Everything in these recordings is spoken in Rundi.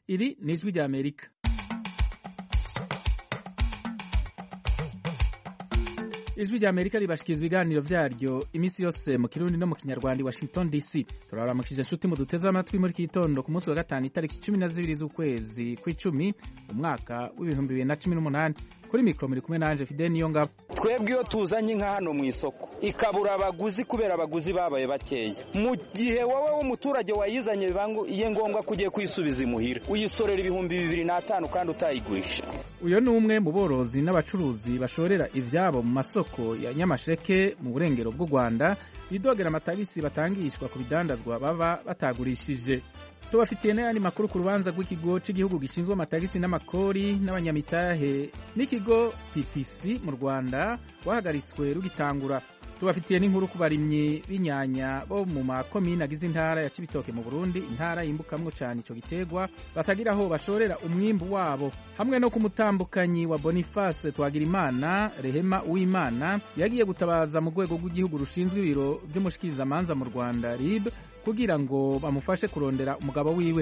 Iri ni ijwi rya Amerika. Ijwi rya Amerika ribashikiriza ibiganiro vyaryo imisi yose mu Kirundi no mu Kinyarwanda, Washington DC. Turabaramukije nshuti muduteze amatwi muri kitondo ku munsi wa gatanu itariki 12 z'ukwezi kw'icumi umwaka w'2018. Kuri mikro muri kumwe nanje Fidel Niyongabo. Twebwe iyo tuzanye inka hano mu isoko ikabura abaguzi kubera abaguzi babaye bakeya, mu gihe wowe w'umuturage wayizanye iye ngombwa kugiye kwisubiza imuhira uyisorera 2025 kandi utayigurisha. Uyo ni umwe mu borozi n'abacuruzi bashorera ivyabo mu masoko ya Nyamasheke mu burengero bw'u Rwanda bidogera amatagisi batangishwa ku bidandazwa baba batagurishije. Tubafitiye n'ayandi makuru ku rubanza rw'ikigo cy'igihugu gishinzwe amatagisi n'amakori n'abanyamitahe n'ikigo PTC mu Rwanda wahagaritswe rugitangura. Tubafitiye n'inkuru ku barimyi b'inyanya bo mu makomine agize intara ya Cibitoke mu Burundi, intara yimbukamwo cyane ico gitegwa batagira aho bashorera umwimbu wabo, hamwe no ku mutambukanyi wa Boniface Twagirimana Rehema Uwimana yagiye gutabaza mu rwego rw'igihugu rushinzwe ibiro by'umushikirizamanza mu Rwanda RIB kugira ngo bamufashe kurondera umugabo wiwe.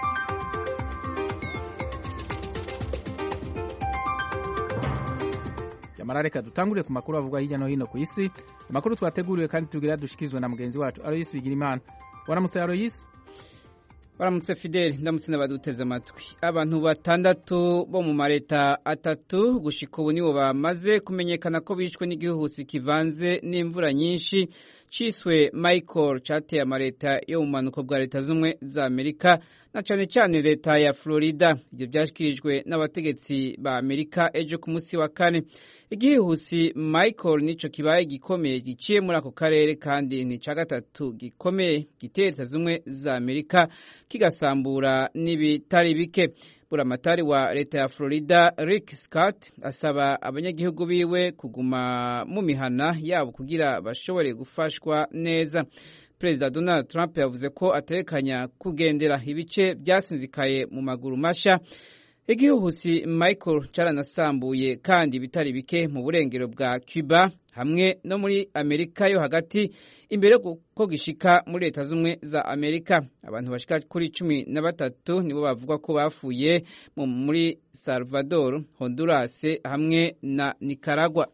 Reka dutanguriye ku makuru avuga hirya no hino ku isi, amakuru twateguriwe kandi tugira dushikirizwe na mugenzi wacu Aloyes Bigirimana. Waramutse Aloyes? Waramutse Fidel, ndamutse n'abaduteze amatwi. Abantu batandatu bo mu mareta atatu gushika ubu nibo bamaze kumenyekana ko bishwe n'igihuhusi kivanze n'imvura nyinshi ciswe Michael cateye amareta yo mu manuko bwa leta zumwe za Amerika na cane cane leta ya Florida. Ibyo byashikirijwe n'abategetsi ba Amerika ejo ku munsi wa kane. Igihuhusi Michael nico kibaye gikomeye giciye muri ako karere kandi ni ca gatatu gikomeye giteye leta zumwe za Amerika kigasambura n'ibitari bike. Buramatari wa leta ya Florida Rick Scott asaba abanyagihugu biwe kuguma mu mihana yabo kugira bashobore gufashwa neza. Perezida Donald Trump yavuze ko atekanya kugendera ibice byasinzikaye mu maguru masha. Igihuhusi Michael caranasambuye kandi bitari bike mu burengero bwa Cuba hamwe no muri Amerika yo hagati imbere ko gishika muri leta zumwe za Amerika. Abantu bashika kuri 13 nibo bavuga ko bafuye muri Salvador, Honduras hamwe na Nicaragua.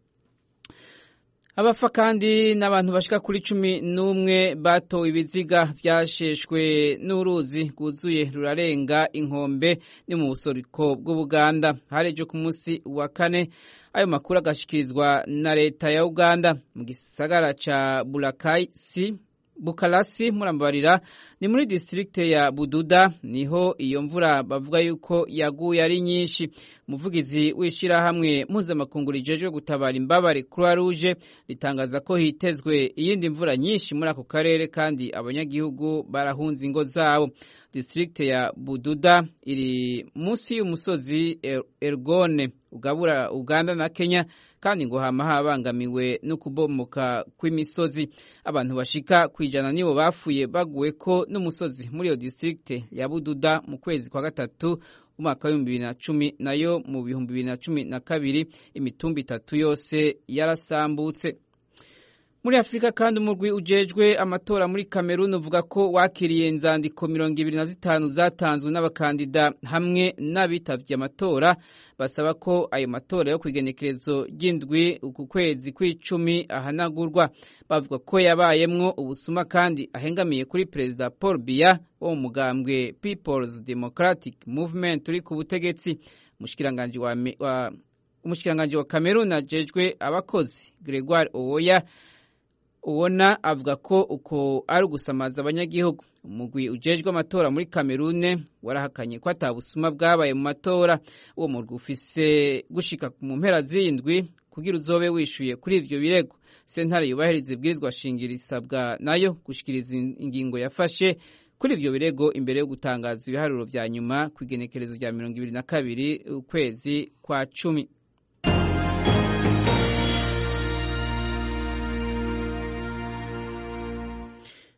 Abafa kandi n'abantu bashika kuri 11 batowe ibiziga vyasheshwe n'uruzi rwuzuye rurarenga inkombe ni mu busoriko bw'Ubuganda. Harejo ku munsi wa kane ayo makuru agashikirizwa na leta ya Uganda mu gisagara ca Bukalasi murambarira ni muri district ya Bududa niho iyo mvura bavuga yuko yaguye ari nyinshi. Umuvugizi wishira hamwe mpuzamakungu rijejwe gutabara imbabare Croix Rouge ritangaza ko hitezwe iyindi mvura nyinshi muri ako karere kandi abanyagihugu barahunze ingo zabo. District ya Bududa iri munsi y'umusozi Elgone ugabura Uganda na Kenya kandi ngo hama habangamiwe no kubomoka kw'imisozi. Abantu bashika kwijana nibo bafuye baguwe ko n'umusozi muri iyo district ya Bududa mu kwezi kwa gatatu umwaka wa 2010 nayo mu 2012 imitumba itatu yose yarasambutse. Muri Afrika kandi umurwi ujejwe amatora muri Cameroon uvuga ko wakiriye inzandiko 25 zatanzwe n'abakandida hamwe n'abitavye amatora basaba ko ayo matora yo kwigenekerezo ry'indwi uku kwezi kw'icumi ahanagurwa. Bavuga ko yabayemwo ubusuma kandi ahengamiye kuri Perezida Paul Biya wo mu mugambwe People's Democratic Movement uri ku butegetsi. Umushikiranganje wa Cameroon ajejwe abakozi Gregoire Uwona avuga ko uko ari ugusamaza abanyagihugu. Umugwi ujejwe amatora muri Cameroon warahakanye ko atabusuma bwabaye mu matora. Uwo murwi ufise gushika mu mpera z'indwi kugira uzobe wishuye kuri ivyo birego. Sentare yubahiriza ibwirizwa shingiro isabwa nayo gushikiriza ingingo yafashe kuri ivyo birego imbere yo gutangaza ibiharuro vya nyuma kwigenekerezo rya 22 ukwezi kwa 10.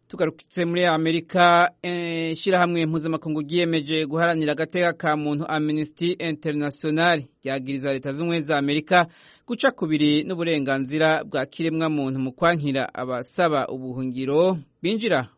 tugarutse muri Amerika, ishirahamwe mpuzamakungu ryiyemeje guharanira agateka ka muntu Amnesty International ryagiriza leta z'ubumwe za Amerika guca kubiri n'uburenganzira bwa kiremwa muntu mu kwankira abasaba ubuhungiro binjira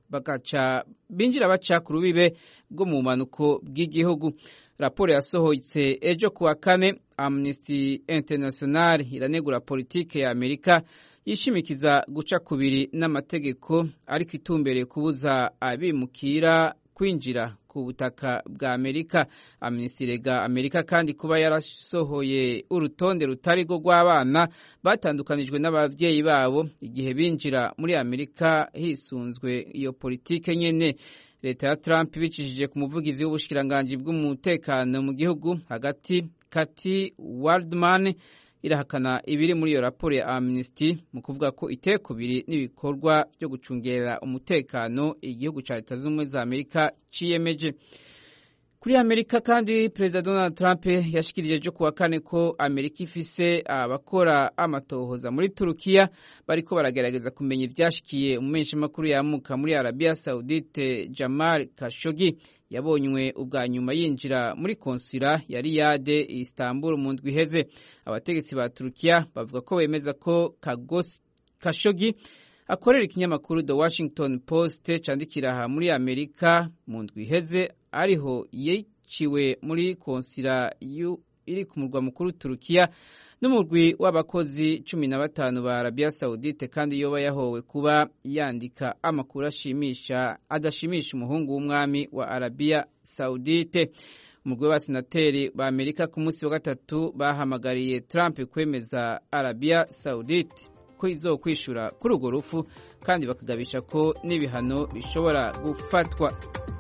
baca ku rubibe bwo mu manuko bw'igihugu. Raporo yasohoyitse ejo kuwa kane, Amnesty International iranegura politike ya Amerika yishimikiza guca kubiri n'amategeko ariko itumbereye kubuza abimukira kwinjira ku butaka bwa Amerika. Amnesty irega Amerika kandi kuba yarasohoye urutonde rutari rwo rw'abana batandukanijwe n'abavyeyi babo igihe binjira muri Amerika hisunzwe iyo politike nyene. Leta ya Trump ibicishije ku muvugizi w'ubushikiranganji bw'umutekano mu gihugu hagati Kathy Waldman irahakana ibiri muri iyo raporo ya Amnesty mu kuvuga ko itekubiri n'ibikorwa byo gucungera umutekano igihugu ca Leta z'Ubumwe za Amerika ciyemeje. Kuri Amerika kandi Perezida Donald Trump yashikirije ejo kuwa kane ko Amerika ifise abakora amatohoza muri Turukiya bariko baragerageza kumenya ivyashikiye umumenyeshamakuru yamuka muri Arabia Saudite Jamal Khashoggi yabonywe ubwa nyuma yinjira muri konsula ya Riyadh Istanbul mu ndwi iheze. Abategetsi ba Turukiya bavuga ko bemeza ko Khashoggi akorera ikinyamakuru The Washington Post candikira aha muri Amerika mu ndwi iheze ariho yiciwe muri konsula iri ku murwa mukuru Turukiya n'umurwi w'abakozi 15 ba Arabia Saudite kandi yoba yahowe kuba yandika amakuru adashimisha umuhungu w'umwami wa Arabia Saudite. Umurwi w'abasenateri ba Amerika ku munsi wa gatatu bahamagariye Trump kwemeza Arabia Saudite ko izokwishura kuri urwo rufu kandi bakagabisha ko n'ibihano bishobora gufatwa.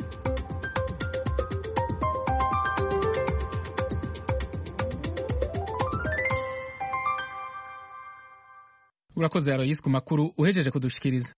Urakoze Aloysi ku makuru uhejeje kudushikiriza.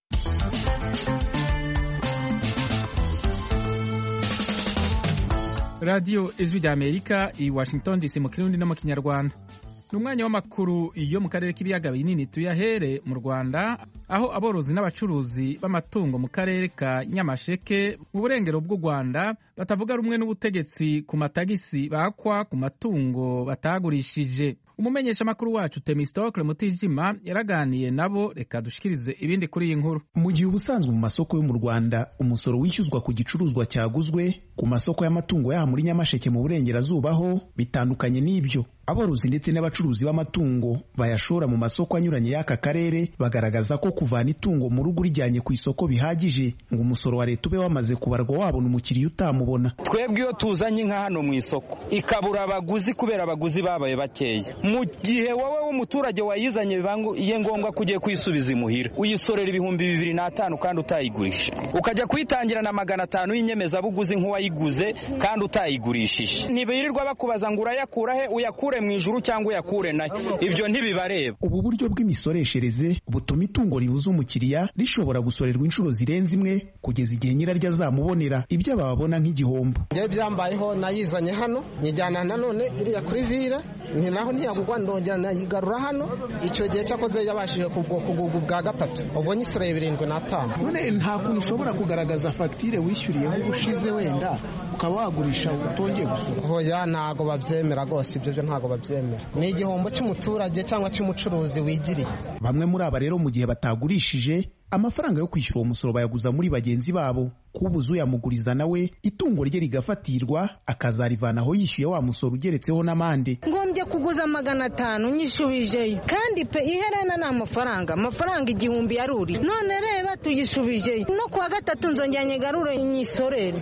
Radio Ijwi rya Amerika i Washington DC mu Kirundi no mu Kinyarwanda. Numwanya w'amakuru iyo mu karere k'ibiyaga binini tuyahere mu Rwanda, aho aborozi n'abacuruzi b'amatungo mu karere ka Nyamasheke mu burengero bw'u Rwanda batavuga rumwe n'ubutegetsi ku matagisi bakwa ku matungo batagurishije. Umumenyesha makuru wacu Temistokle Mutijima yaraganiye nabo, reka dushikirize ibindi kuri iyi nkuru. Mu gihe ubusanzwe mu masoko yo mu Rwanda umusoro wishyuzwa ku gicuruzwa cyaguzwe, ku masoko y'amatungo yaha muri Nyamasheke mu burengerazuba ho bitandukanye n'ibyo. Aborozi ndetse n'abacuruzi b'amatungo bayashora mu masoko anyuranye y'aka karere bagaragaza ko kuvana itungo mu rugo rijyanye ku isoko bihagije ngo umusoro wa leta ube wamaze kubarwa wabona umukiriya utamubona. Twebwe iyo tuzanye nka hano mu isoko ikabura abaguzi kubera abaguzi babaye bakeya, mu gihe wowe w'umuturage wayizanye bibangiye ngombwa kugiye kwisubiza imuhira uyisorera ibihumbi 2,500 kandi utayigurisha, ukajya kuyitangira na 500 y'inyemezabuguzi nk'uwayiguze kandi utayigurishije. Ntibirirwa bakubaza ngo urayakura he, uyakure mu ijuru cyangwa uyakure nayo, ibyo ntibibareba. Ubu buryo bw'imisoreshereze butuma itungo ribuza umukiriya rishobora gusorerwa inshuro zirenze imwe kugeza igihe nyiraryo azamubonera ibyo babona nk'igihombo. Ngiye byambayeho nayizanye hano nyijyana nanone iriya kuri vira ni naho ntiyagugwa ndongera nayigarura hano, icyo gihe cyakoze yabashije kugugu bwa gatatu ubwo nyisoreye 75. None nta kuntu ushobora kugaragaza fagitire wishyuriyeho ubushize wenda ukaba wagurisha utongeye gusura? Hoya ntago babyemera rwose, ibyo ntago babyemera, ni igihombo cy'umuturage cyangwa cy'umucuruzi wigiriye. Bamwe muri aba rero mu gihe batagurishije amafaranga yo kwishyura uwo musoro bayaguza muri bagenzi babo, kubuza uyamuguriza nawe itungo rye rigafatirwa akazarivanaho yishyuye wa musoro ugeretseho n'amande. Ngombye kuguza 500 nyishubijeyo kandi pe iherena na amafaranga 1,000 yaruri, none reba tuyishubijeyo no kuwa gatatu nzonganye garure nyisorere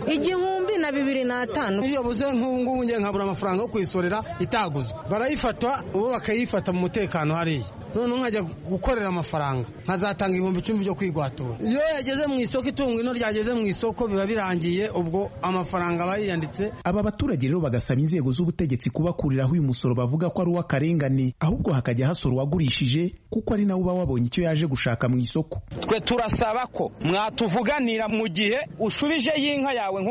1,205. Iyo buze nk'ubu ngiye nkabura amafaranga yo kwisorera itaguzwe, barayifatwa ubo bakayifata mu mutekano hariya, none nkajya gukorera amafaranga nkazatanga 10,000 byo kwigwatura. Iyo yageze mu isoko itungo ino ryageze mu isoko biba birangiye, ubwo amafaranga bayiyanditse. Aba baturage rero bagasaba inzego z'ubutegetsi kubakuriraho uyu musoro bavuga ko ari uw'akarengane, ahubwo hakajya hasora uwagurishije kuko ari nawe uba wabonye icyo yaje gushaka mu isoko. Twe turasaba ko mwatuvuganira mu gihe ushubije y'inka yawe nk'umuturage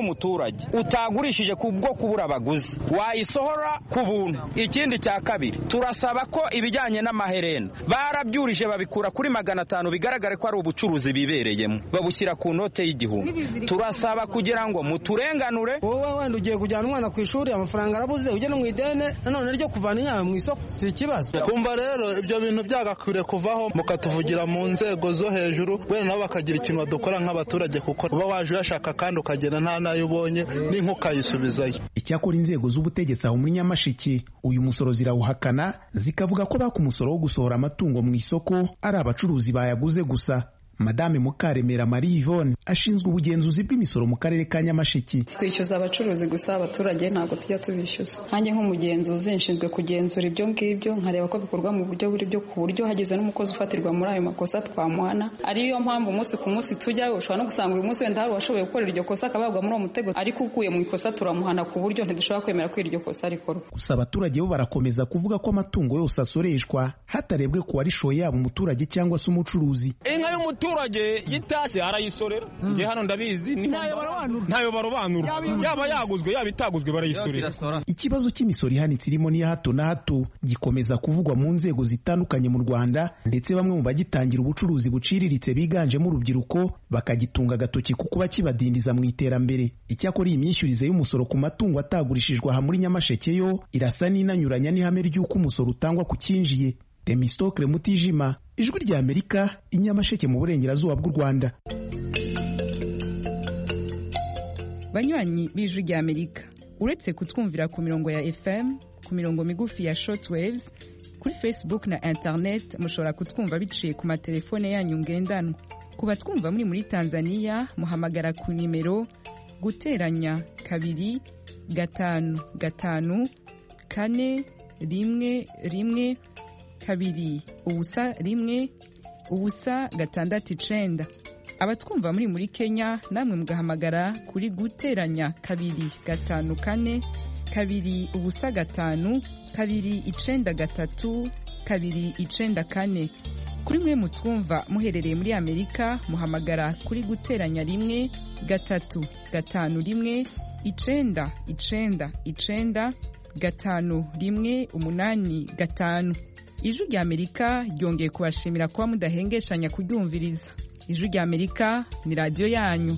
y'umuturage utagurishije kubwo kubura abaguzi wayisohora ku buntu. Ikindi cya kabiri turasaba ko ibijyanye n'amaherena barabyurije babikura kuri 500 bigaragare ko ari ubucuruzi bibereyemo babushyira ku note y'igihumbi. Turasaba kugira ngo muturenganure. Wowe wenda ugiye kujyana umwana ku ishuri amafaranga arabuze ujye no mu idene nanone ryo kuvana inyayo mu isoko si ikibazo. Kumva rero ibyo bintu byagakwiriye kuvaho mukatuvugira mu nzego zo hejuru wenda nabo bakagira ikintu badukora nk'abaturage kuko uba waje uyashaka kandi ukagenda nta nayo ubonye n'inkukayisubizayo. Icyakora inzego z'ubutegetsi aho muri Nyamasheke uyu musoro zirawuhakana zikavuga ko baka umusoro wo gusohora amatungo mu isoko ari abacuruzi bayaguze gusa. Madame Mukaremera Marie Yvonne ashinzwe ubugenzuzi bw'imisoro mu karere ka Nyamasheke. Twishyuza abacuruzi gusa, abaturage ntabwo tujya tubishyuza. Nanjye nk'umugenzuzi nshinzwe kugenzura ibyo ngibyo nkareba ko bikorwa mu buryo buri byo ku buryo hagize n'umukozi ufatirwa muri ayo makosa twamuhana. Ariyo mpamvu umunsi ku munsi tujyayo ushobora no gusanga uyu munsi wenda hari uwashoboye gukorera iryo kosa akabagwa muri uwo mutego ariko ukuye mu ikosa turamuhana ku buryo ntidushobora kwemera ko iryo kosa rikorwa. Gusa abaturage bo barakomeza kuvuga ko amatungo yose asoreshwa hatarebwe ku warishoye yaba umuturage cyangwa se umucuruzi. Inka y'umuturage yitashe arayisorera. Nge hano ndabizi ntayo barobanura yaba yaguzwe yaba itaguzwe barayisorera. Ikibazo cy'imisoro ihanitse irimo n'iya hato na hato gikomeza kuvugwa mu nzego zitandukanye mu Rwanda ndetse bamwe mu bagitangira ubucuruzi buciriritse biganjemo urubyiruko bakagitunga agatoki kuko bakibadindiza mu iterambere. Icyakora iyi myishyurize y'umusoro ku matungo atagurishijwe aha muri Nyamasheke yo irasa n'inanyuranya n'ihame ry'uko umusoro utangwa ku cyinjiye. Temistokle Mutijima, Ijwi rya Amerika, Inyamasheke mu burengerazuba bw'u Rwanda. Banywanyi b'Ijwi rya Amerika, uretse kutwumvira ku mirongo ya FM, ku mirongo migufi ya shortwaves, kuri Facebook na internet mushobora kutwumva biciye ku matelefone yanyu ngendanwa. Ku batwumva muri Tanzania muhamagara ku nimero guteranya 2 5 5 4 1 kabiri ubusa 1 ubusa 6 abatwumva muri Kenya namwe mugahamagara kuri guteranya 2 5 4 kabiri ubusa 5 kabiri 93 kabiri 94. Kuri mwe mutwumva muherereye muri Amerika muhamagara kuri guteranya 1 3 5 1 9 9 5 1 8 5. Ijwi rya Amerika ryongeye kubashimira kuba mudahengeshanya kuryumviriza. Ijwi rya Amerika ni radio yanyu.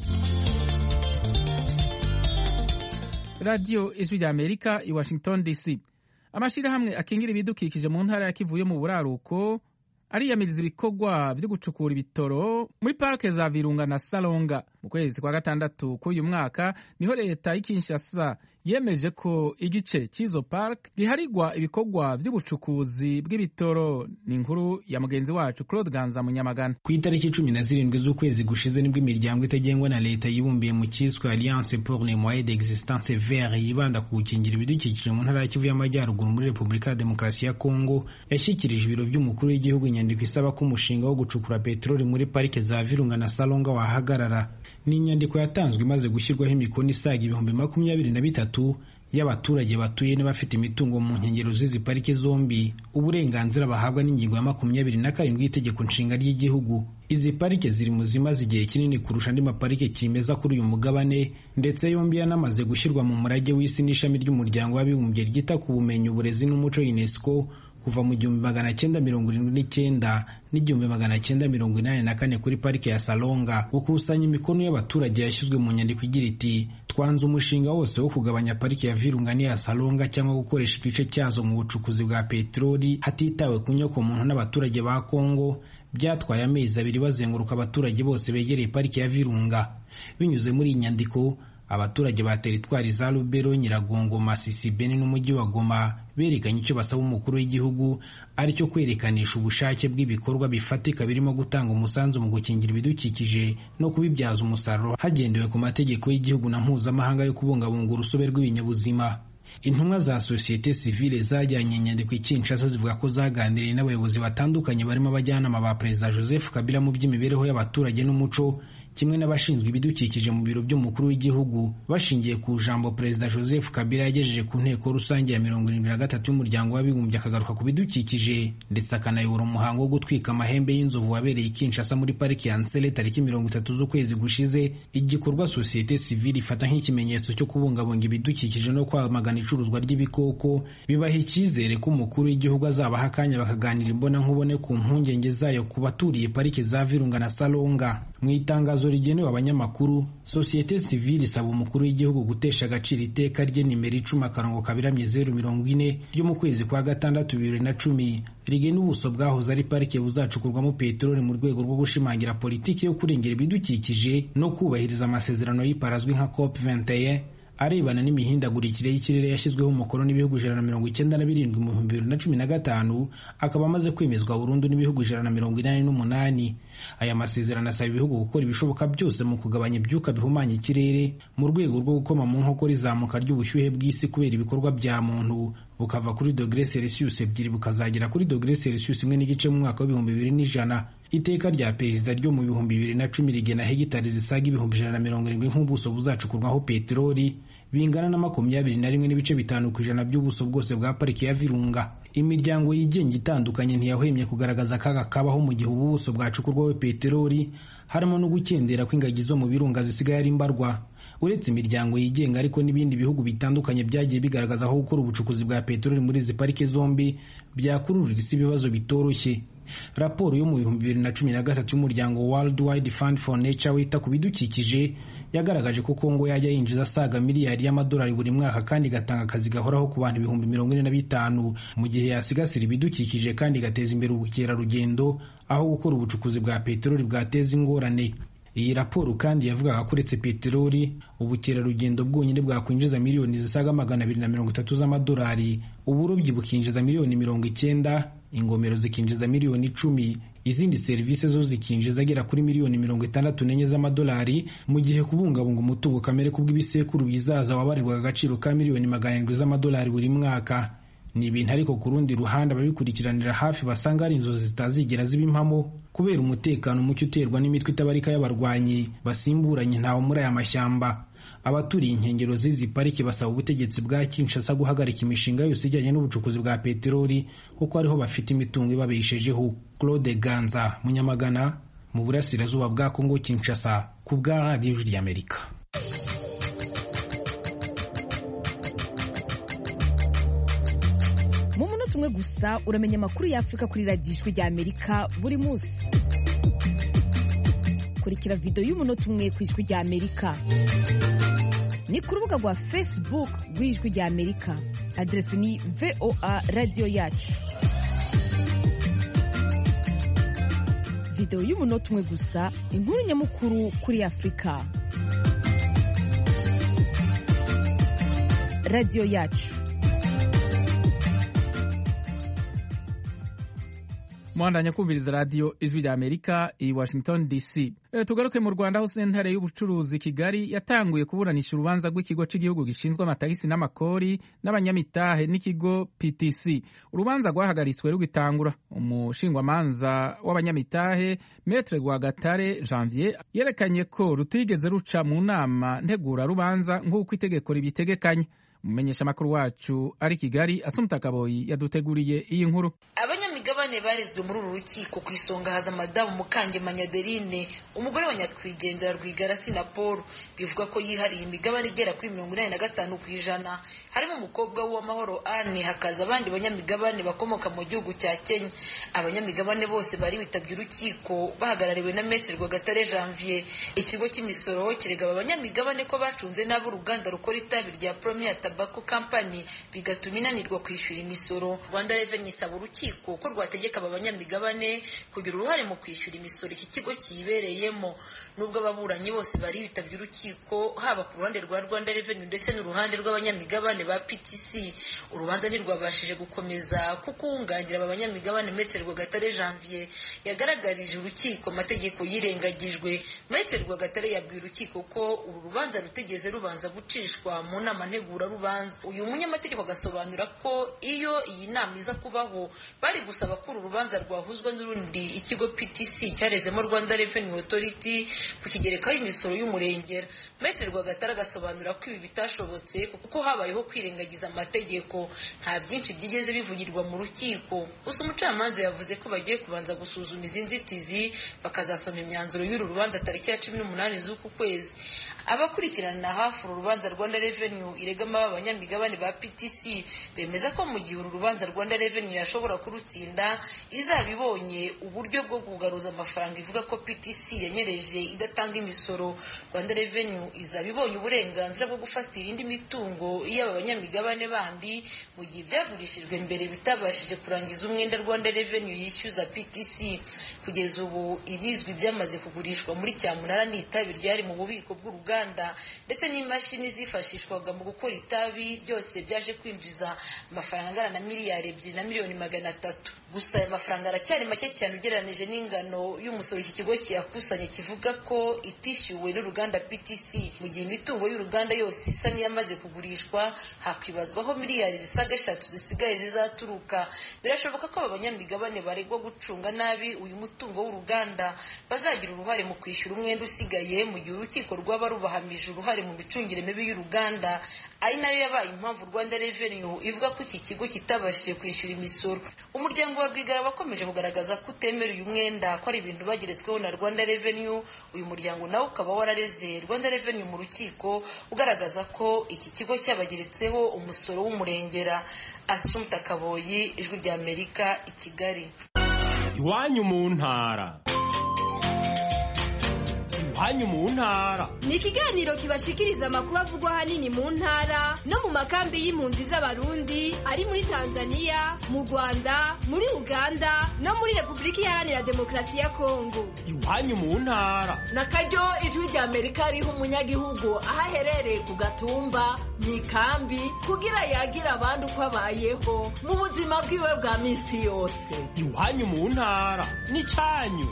Radio Ijwi rya Amerika i Washington DC. Amashirahamwe akingira ibidukikije mu ntara ya Kivu yo mu buraruko ariyamiriza ibikorwa byo gucukura ibitoro muri parke za Virunga na Salonga. Mu kwezi kwa gatandatu k'uyu mwaka niho leta y'Kinshasa yemeje ko igice cy'izo park giharigwa ibikorwa by'ubucukuzi bw'ibitoro. Ni inkuru ya mugenzi wacu Claude Ganza Munyamagana. Ku itariki 17 z'ukwezi gushize nibwo imiryango itagengwa na leta yibumbiye mu cyiswe Alliance pour les moyens d'existence vert yibanda ku gukingira ibidukikije mu ntara ya Kivu y'Amajyaruguru muri Repubulika ya Demokarasi ya Kongo yashyikirije ibiro by'umukuru w'igihugu inyandiko isaba ko umushinga wo gucukura petroli muri parike za Virunga na Salonga wahagarara. Ni inyandiko yatanzwe imaze gushyirwaho imikono isaga 23,000 y'abaturage batuye n'abafite imitungo mu nkengero z'izi parike zombi, uburenganzira bahabwa n'ingingo ya 27 y'itegeko nshinga ry'igihugu. Izi parike ziri mu zimaze igihe kinini kurusha andi maparike kimeza kuri uyu mugabane, ndetse yombi yanamaze gushyirwa mu murage w'isi n'ishami ry'umuryango w'abibumbye ryita ku bumenyi, uburezi n'umuco UNESCO kuva mu 1979 n'1984 kuri parike ya Salonga. Gukusanya imikono y'abaturage yashyizwe mu nyandiko igira iti twanze umushinga wose wo kugabanya parike ya Virunga n'iya Salonga cyangwa gukoresha igice cyazo mu bucukuzi bwa petroli hatitawe ku nyoko muntu n'abaturage ba Kongo. Byatwaye amezi 2 bazenguruka abaturage bose begereye parike ya Virunga. Binyuze muri inyandiko, abaturage ba teritwari za Lubero, Nyiragongo, Masisi, Beni n'umujyi wa Goma berekanye icyo basaba umukuru w'igihugu aricyo kwerekananisha ubushake bw'ibikorwa bifatika birimo gutanga umusanzu mu gukingira ibidukikije no kubibyaza umusaruro hagendewe ku mategeko y'igihugu na mpuzamahanga yo kubungabunga urusobe rw'ibinyabuzima. Intumwa za societe civile zajyanye inyandiko Kinshasa zivuga ko zaganiriye n'abayobozi batandukanye barimo abajyanama ba Perezida Joseph Kabila mu by'imibereho y'abaturage n'umuco, kimwe n'abashinzwe ibidukikije mu biro by'umukuru w'igihugu bashingiye ku jambo Perezida Joseph Kabila yagejeje ku nteko rusange ya 73 y'umuryango w'abibumbye akagaruka ku bidukikije ndetse akanayobora umuhango wo gutwika amahembe y'inzovu wabereye i Kinshasa muri pariki ya Nsele tariki 30 z'ukwezi gushize. Igikorwa societe civile ifata nk'ikimenyetso cyo kubungabunga ibidukikije no kwamagana icuruzwa ry'ibikoko, bibaha icyizere ko umukuru w'igihugu azabaha akanya bakaganira imbona nkubone ku mpungenge zayo ku baturiye pariki za Virunga na Salonga. Mu itangazo rigenewe abanyamakuru, societe civile isaba umukuru w'igihugu gutesha agaciro iteka rye nimero 10/040 ryo mu kwezi kwa gatandatu 2010 rigena ubuso bwahoze ari parike buzacukurwamo peteroli mu rwego rwo gushimangira politiki yo kurengera ibidukikije no kubahiriza amasezerano y'iparazwi nka COP21 arebana n'imihindagurikire y'ikirere yashyizweho umukono n'ibihugu 197 mu 2015 akaba amaze kwemezwa burundu n'ibihugu 188. Aya masezerano asaba ibihugu gukora ibishoboka byose mu kugabanya ibyuka bihumanya ikirere mu rwego rwo gukoma mu nkokora izamuka ry'ubushyuhe bw'isi kubera ibikorwa bya muntu bukava kuri °C2 bukazagera kuri °C1.5 mu mwaka wa 2100. Iteka rya perezida ryo mu 2010 rigena hegitari zisaga 170 nk'ubuso buzacukurwaho peteroli bingana na 21.5% by'ubuso bwose bwa pariki ya Virunga. Imiryango yigenga itandukanye ntiyahwemye kugaragaza akaga kabaho mu gihe ubuso bwacukurwaho peteroli, harimo no gukendera kw'ingagi zo mu birunga zisigaye ari mbarwa. Uretse imiryango yigenga ariko n'ibindi bihugu bitandukanye byagiye bigaragaza aho gukora ubucukuzi bwa peteroli muri izi parike zombi byakururira isi ibibazo bitoroshye. Raporo yo mu 2013 y'umuryango World Wide Fund for Nature wita ku bidukikije yagaragaje ko Kongo yajya yinjiza asaga miliyari y'amadolari buri mwaka kandi gatanga akazi gahoraho ku bantu 45,000 mu gihe yasigasira ibidukikije kandi gateza imbere ubukerarugendo aho gukora ubucukuzi bwa peteroli bwateza ingorane. Iyi raporo kandi yavugaga ko uretse peteroli ubukerarugendo bwonyine bwakwinjiza miliyoni zisaga 230 z'amadolari, uburobyi bukinjiza miliyoni 90, ingomero zikinjiza miliyoni 10, izindi serivisi zo zikinjiza agera kuri miliyoni 64 z'amadolari, mu gihe kubungabunga umutungo kamere kubw'ibisekuru bizaza wabarirwa agaciro ka miliyoni 700 z'amadolari buri mwaka. Ni ibintu ariko ku rundi ruhande ababikurikiranira hafi basanga ari inzozi zitazigera ziba impamo kubera umutekano muke uterwa n'imitwe itabarika y'abarwanyi basimburanye ntawo muri aya mashyamba. Abaturiye inkengero z'izi pariki basaba ubutegetsi bwa Kinshasa guhagarika imishinga yose ijyanye n'ubucukuzi bwa peteroli kuko ariho bafite imitungo ibabeshejeho. Claude Ganza, Munyamagana, mu burasirazuba bwa Kongo, Kinshasa, ku bwa Radio y'Amerika. Mu munota umwe gusa uramenya amakuru y'Afrika kuri Radio y'Amerika buri munsi. Kurikira video y'umunota umwe ku Ijwi ry'Amerika. Ni ku rubuga rwa Facebook rw'Ijwi ry'Amerika. Adresi ni VOA Radio Yacu. Video y'umunota umwe gusa, inkuru nyamukuru kuri Afrika. Radio Yacu. Mwandanya kumviriza radio Ijwi ry'Amerika i Washington DC. Tugaruke mu Rwanda aho sentare y'ubucuruzi Kigali yatanguye kuburanisha urubanza rw'ikigo cy'igihugu gishinzwe amatagisi n'amakori n'abanyamitahe n'ikigo PTC. Urubanza rwahagaritswe rugitangura. Umushingwamanza w'abanyamitahe Maître Rwagatare Janvier yerekanye ko rutigeze ruca mu nama ntegura rubanza nk'uko itegeko ribitegekanye. Umumenyesha makuru wacu ari Kigali Asumta Kaboyi yaduteguriye iyi nkuru. Abanyamigabane barizwe muri uru rukiko ku isonga haza Madamu Mukangemanyi Adeline, umugore wa nyakwigendera Rwigara Sinapolo, bivuga ko yihariye imigabane igera kuri 85%, harimo umukobwa w'Amahoro Anne, hakaza abandi banyamigabane bakomoka mu gihugu cya Kenya. Abanyamigabane bose bari bitabye urukiko bahagarariwe na Maître Rwagatare Janvier. Ikigo cy'imisoro kirega abanyamigabane ko bacunze nabo uruganda rukora itabi rya Premier Tobacco Company bigatuma inanirwa kwishyura imisoro. Rwanda Revenue isaba urukiko ko rwategeka abanyamigabane kugira uruhare mu kwishyura imisoro iki kigo kibereyemo. Nubwo ababuranyi bose bari bitabye urukiko, haba ku ruhande rwa Rwanda Revenue ndetse n'uruhande rw'abanyamigabane ba PTC, urubanza ntirwabashije gukomeza kuko uwunganira abanyamigabane Maître Rwagatare Janvier yagaragarije urukiko amategeko yirengagijwe. Maître Rwagatare yabwiye urukiko ko uru rubanza rutegeze rubanza gucishwa mu nama ntegura urubanza. Uyu munyamategeko agasobanura ko iyo iyi nama iza kubaho bari gusaba ko uru rubanza rwahuzwa n'urundi ikigo PTC cyarezemo Rwanda Revenue Authority ku kigerekaho imisoro y'umurengera. Maître Rwagatara agasobanura ko ibi bitashobotse kuko habayeho kwirengagiza amategeko, nta byinshi byigeze bivugirwa mu rukiko. Gusa umucamanza yavuze ko bagiye kubanza gusuzuma izi nzitizi bakazasoma imyanzuro y'uru rubanza tariki ya 18 z'uku kwezi. Abakurikirana hafi uru rubanza Rwanda Revenue iregama abanyamigabane ba PTC bemeza ko mu gihe uru rubanza Rwanda Revenue yashobora kurutsinda izabibonye uburyo bwo kugaruza amafaranga ivuga ko PTC yanyereje idatanga imisoro. Rwanda Revenue izabibonye uburenganzira bwo gufatira indi mitungo y'aba banyamigabane bandi mu gihe byagurishijwe mbere bitabashije kurangiza umwenda Rwanda Revenue yishyuza PTC. Kugeza ubu ibizwi byamaze kugurishwa muri cyamunara n'itabi ryari mu bubiko bw'uruganda ndetse n'imashini zifashishwaga mu gukora itabi byose byaje kwinjiza amafaranga angana na miliyari 2 na miliyoni 300. Gusa aya mafaranga aracyari make cyane ugereranije n'ingano y'umusoro iki kigo kiyakusanya kivuga ko itishyuwe n'uruganda PTC. Mu gihe imitungo y'uruganda yose isa n'iyamaze kugurishwa, hakwibazwaho miliyari zisaga 3 zisigaye zizaturuka. Birashoboka ko abanyamigabane baregwa gucunga nabi uyu mutungo w'uruganda bazagira uruhare mu kwishyura umwenda usigaye mu gihe urukiko rwaba rubahamije uruhare mu micungire mibi y'uruganda, ari nayo yabaye impamvu Rwanda Revenue ivuga ko iki kigo kitabashije kwishyura imisoro. Umuryango wa Rwigara wakomeje kugaragaza ko utemera uyu mwenda ko ari ibintu bageretsweho na Rwanda Revenue. Uyu muryango nawe ukaba warareze Rwanda Revenue mu rukiko ugaragaza ko iki kigo cyabageretseho umusoro w'umurengera. Assumpta Kaboyi, Ijwi rya Amerika, i Kigali. Iwanyu mu ntara. Iwanyu mu ntara ni ikiganiro kibashikiriza amakuru avugwa hanini mu ntara no mu makambi y'impunzi z'abarundi ari muri Tanzania, mu Rwanda, muri Uganda no muri Repubulika Iharanira Demokarasi ya Kongo. Iwanyu mu ntara na karyo Ijwi rya Amerika riho umunyagihugu aho aherereye ku gatumba mu ikambi kugira yagira abandi uko abayeho mu buzima bwiwe bwa minsi yose. Iwanyu mu ntara ni cyanyu.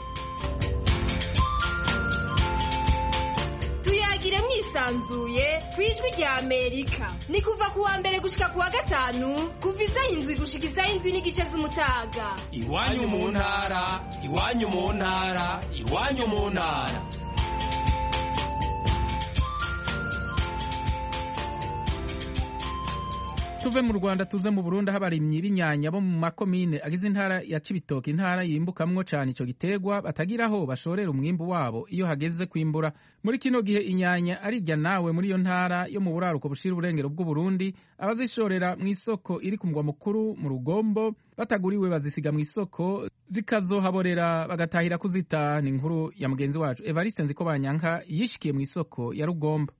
Tuyagire mwisanzuye ku Ijwi rya Amerika. Ni kuva ku wa mbere gushika ku wa gatanu kuva isaha 7 gushika isaha 7 n'igice z'umutaga. Iwanyu mu ntara, iwanyu mu ntara, iwanyu mu ntara. Tuve mu Rwanda tuze mu Burundi, abarimyi b'inyanya bo mu makomine agize intara ya Cibitoke, intara yimbukamwo cyane ico gitegwa batagiraho bashorera umwimbu wabo iyo hageze kwimbura. Muri kino gihe inyanya arirya nawe muri iyo ntara yo mu buraruko bushira uburengero bw'u Burundi, abazishorera mu isoko iri ku mugwa mukuru mu Rugombo bataguriwe bazisiga mu isoko zikazohaborera bagatahira kuzita. Ni inkuru ya mugenzi wacu Evariste Nzikobanyanka yishikiye mu isoko ya Rugombo.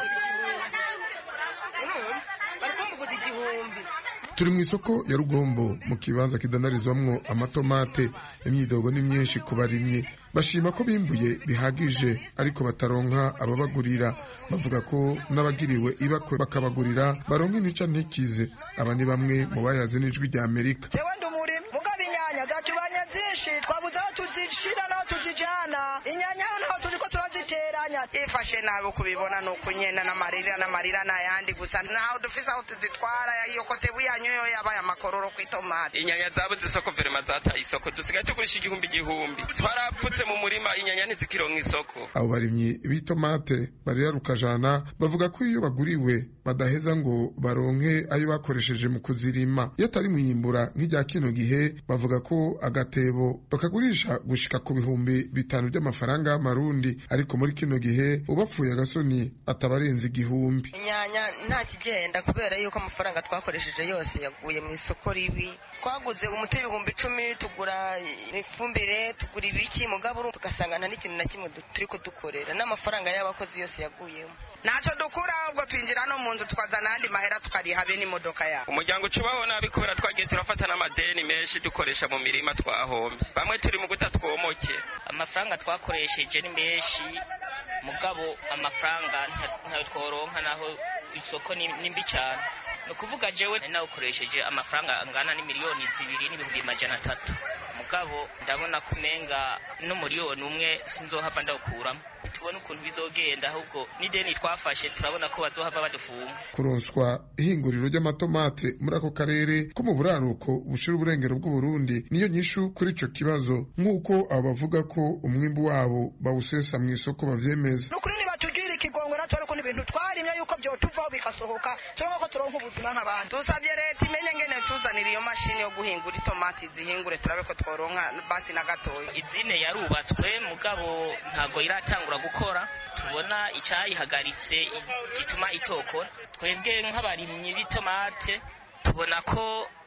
Turi mu isoko ya Rugombo mu kibanza kidandarizwamwo amatomate. Imyidogo ni myinshi ku barimyi, bashima ko bimbuye bihagije ariko bataronka ababagurira. Bavuga ko n'abagiriwe ibakwe bakabagurira baronka intica ntikize. Aba ni bamwe mu bayaze n'Ijwi rya Amerika. Gatubanya zinshi twabuze aho tuzishira naho tuzijana inyanya naho tuziko turaziteranya ifashe nabo kubibona no kunyena n'amarira n'ayandi gusa naho dufise aho tuzitwara iyo kote buyanyo yo yabaye amakororo kw'itomate. Inyanya zabuze isoko verema zataye isoko, dusigaye tugurisha igihumbi twarapfutse mu murima inyanya ntizikironka isoko. Abo barimyi b'itomate barira rukajana bavuga ko iyo baguriwe badaheza ngo baronke ayo bakoresheje mu kuzirima. Iyo atari mwiyimbura nk'irya kino gihe bavuga ko agatebo bakagurisha gushika ku bihumbi 5 by'amafaranga y'amarundi, ariko muri kino gihe ubapfuye agasoni atabarenze igihumbi. Inyanya nta kigenda kubera yuko amafaranga twakoresheje yose yaguye mu isoko ribi. Twaguze umuti ibihumbi 10, tugura ifumbire, tugura ibiki, mugabo tugasanga nta n'ikintu na kimwe turiko dukorera, n'amafaranga y'abakozi yose yaguyemo. Naco dukura ubwo twinjira no mu nzu twazana andi mahera tukariha be n'imodoka yawe. Umuryango ucubaho nabi kubera twagiye turafata n'amadeni menshi dukoresha mu mirima twahombye. Bamwe turi mu gutatwomoke. Amafaranga twakoresheje ni menshi, mugabo amafaranga nta tworonka naho isoko ni mbi cyane. No kuvuga jewe nawe ukoresheje amafaranga angana ni miliyoni 2 n'ibihumbi 300. mugabo ndabona kumenga n'umuriyoni umwe sinzohava ndawukuramo tubone ukuntu bizogenda ahubwo n'ideni twafashe turabona ko bazohava badufunga. Kuronswa ihinguriro ry'amatomate muri ako karere ko mu buraruko bushira uburengero bw'Uburundi niyo nyishu kuri ico kibazo nk'uko abo bavuga ko umwimbu wabo bawusesa mu isoko bavyemeza. Nukuri nibatugirira ikigongwe natwe ariko n'ibintu twarimye yuko byo tuvaho bikasohoka turonka ko turonka ubuzima nk'abantu. Tusabye leta imenye ngene tuzanira iyo mashini yo guhingura itomati zihingure turabe ko tworonka basi na gatoya. Izine yarubatswe mugabo ntago iratangura gukora tubona icyayihagaritse gituma itokora. Twebwe nk'abarimyi b'itomate tubona ko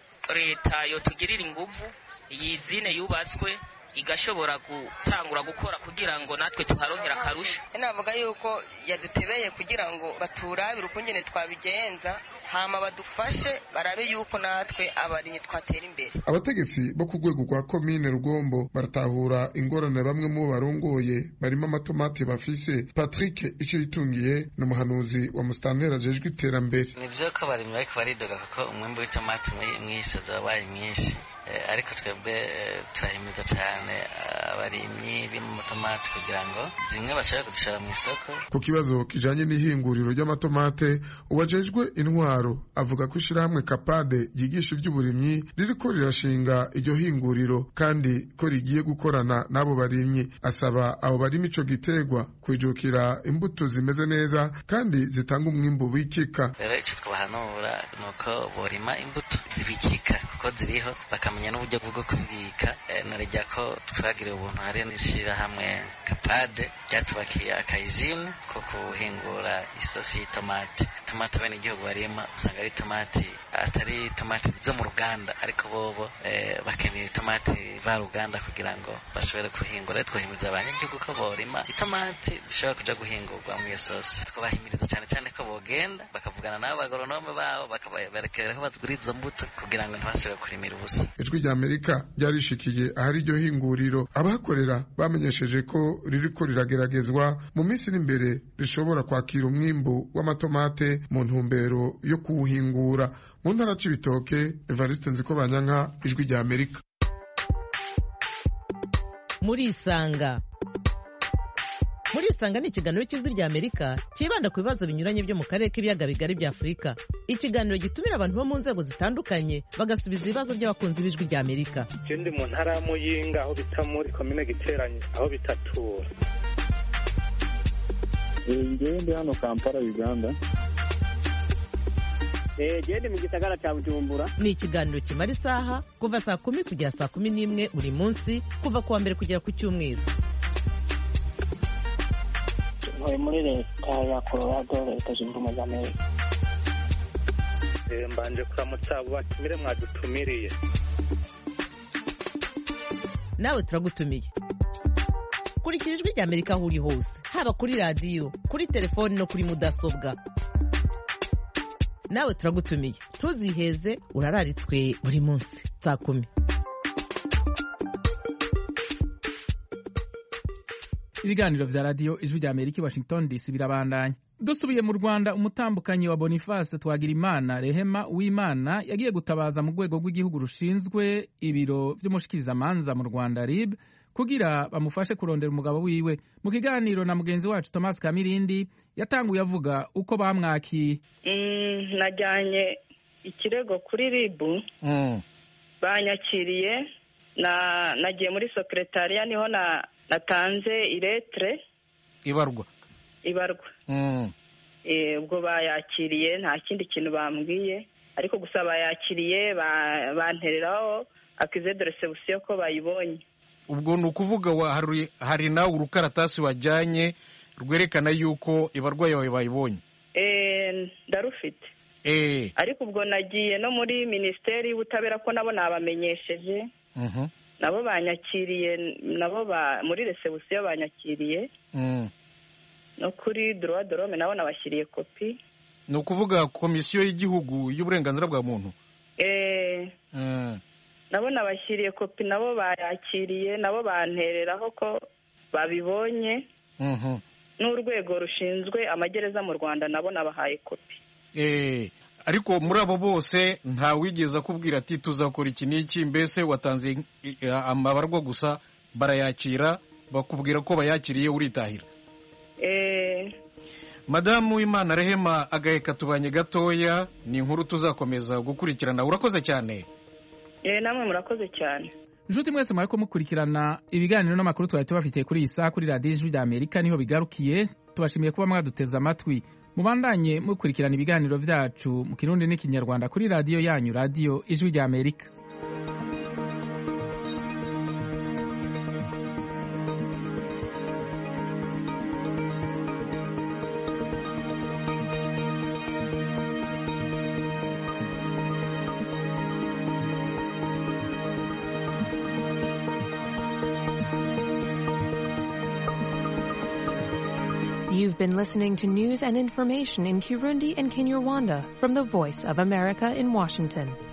leta yotugirira inguvu iyi zine yubatswe igashobora gutangura gukora kugira ngo natwe tuharonkera akarusho. Navuga yuko yadutebeye kugira ngo baturabire ukungene twabigenza hama badufashe barabe yuko natwe abarimyi twatera imbere. Abategetsi bo ku rwego rwa komine Rugombo baratahura ingorane bamwe mu barongoye barimo amatomati bafise. Patrick ico yitungiye n'umuhanuzi wa Mustantera ajejwe iterambere. Nivyo ko abarimyi bariko baridoga kuko umwimbu w'itomati mwisoza wabaye mwinshi, ariko twebwe turahimiza cyane abarimyi b'amatomati kugira ngo zimwe bashobore kuzishora mu isoko. Ku kibazo kijanye n'ihinguriro ry'amatomate ubajejwe intwaro avuga ko ishirahamwe Kapade yigisha ivy'uburimyi ririko rirashinga iryo hinguriro kandi ko rigiye gukorana n'abo barimyi. Asaba abo barimi ico gitegwa kwijukira imbuto zimeze neza kandi zitanga umwimbu wikika. Rero ico twabahanura nuko borima imbuto zibikika kuko ziriho bakamenya n'uburyo bwo kubika. Narijya ko twagiriye ubuntu hari n'ishirahamwe Kapade ryatubakiye akayizine ko kuhingura isosi y'itomati. Tomate bene igihugu barima usanga ari tomati atari tomati zo mu ruganda ariko bobo bakeneye tomati va ruganda kugira ngo bashobore kuhingura. Twahimiriza abanyagihugu ko borima itomati zishobora kuja guhingurwa mu isosi. Twabahimiriza cyane cyane ko bogenda bakavugana n'abo agoronome babo bakaberekera ko baziguriza izo mbuto kugira ngo ntibasubire kurimira ubusa. Ijwi rya Amerika ryarishikiye ahari iryo hinguriro. Abahakorera bamenyesheje ko ririko rirageragezwa mu minsi n'imbere rishobora kwakira umwimbu w'amatomate mu ntumbero yo kuwuhingura. Mu ntara c'Ibitoke, Evariste Nzikobanyanka, Ijwi rya Amerika. Murisanga ni ikiganiro cy'Ijwi rya Amerika kibanda ku bibazo binyuranye byo mu karere k'ibiyaga bigari bya Afurika. Ikiganiro gitumira abantu bo mu nzego zitandukanye bagasubiza ibibazo by'abakunzi b'Ijwi rya Amerika. Ndi mu ntara ya Muyinga aho bita muri komine Giteranye aho bitatura. Ndi hano Kampala Uganda. Ndi mu gisagara cya Bujumbura. Ni ikiganiro kimara isaha kuva saa 10 kugera saa 11 buri munsi kuva kuwa mbere kugera ku cyumweru. Muri leta ya Colorado leta zunze ubumwe za Amerika. Mbanje kuramutsa abo batumire mwadutumiriye. Nawe turagutumiye. Kurikira Ijwi rya Amerika aho uri hose, haba kuri radiyo, kuri telefoni no kuri mudasobwa. Nawe turagutumiye. Ntuziheze urararitswe buri munsi saa 10. Ibiganiro vya radio Ijwi rya Amerika Washington DC birabandanya. Dusubiye mu Rwanda, umutambukanyi wa Boniface Twagirimana Rehema Uwimana yagiye gutabaza mu rwego rw'igihugu rushinzwe ibiro vy'umushikirizamanza mu Rwanda RIB kugira bamufashe kurondera umugabo wiwe. Mu kiganiro na mugenzi wacu Thomas Kamirindi yatanguye avuga uko bamwakiye. Najyanye ikirego kuri RIB. Banyakiriye nagiye muri secretariat niho natanze iletre ibarwa. Ubwo bayakiriye nta kindi kintu bambwiye ariko gusa bayakiriye bantereraho accusé de réception ko bayibonye. Ubwo ni ukuvuga hari nawe urukaratasi wajyanye rwerekana yuko ibarwa yawe bayibonye? Ndarufite. Ariko ubwo nagiye no muri Minisiteri y'Ubutabera ko nabo nabamenyesheje. Nabo banyakiriye, nabo muri reception banyakiriye. No kuri droit de l'homme nabo nabashyiriye kopi. Ni ukuvuga komisiyo y'igihugu y'uburenganzira bwa muntu? Nabo nabashyiriye kopi, nabo bayakiriye, nabo bantereraho ko babibonye. N'urwego rushinzwe amagereza mu Rwanda nabo nabahaye kopi. ariko muri abo bose nta wigeze akubwira ati tuzakora iki n'iki, mbese watanze amabarwa gusa barayakira bakubwira ko bayakiriye uritahira. Madamu Imana Rehema Agaheka tubanye gatoya, ni inkuru tuzakomeza gukurikirana. Urakoze cyane. Namwe murakoze cyane. Nshuti mwese mwariko mukurikirana ibiganiro n'amakuru twari tubafitiye kuri iyi saha kuri radiyo Ijwi ry'Amerika niho bigarukiye. Tubashimiye kuba mwaduteze amatwi. Mubandanye mukurikirana ibiganiro vyacu mu Kirundi n'Ikinyarwanda kuri radiyo yanyu, radiyo Ijwi ry'Amerika. You've been listening to news and information in Kirundi and Kinyarwanda from the Voice of America in Washington.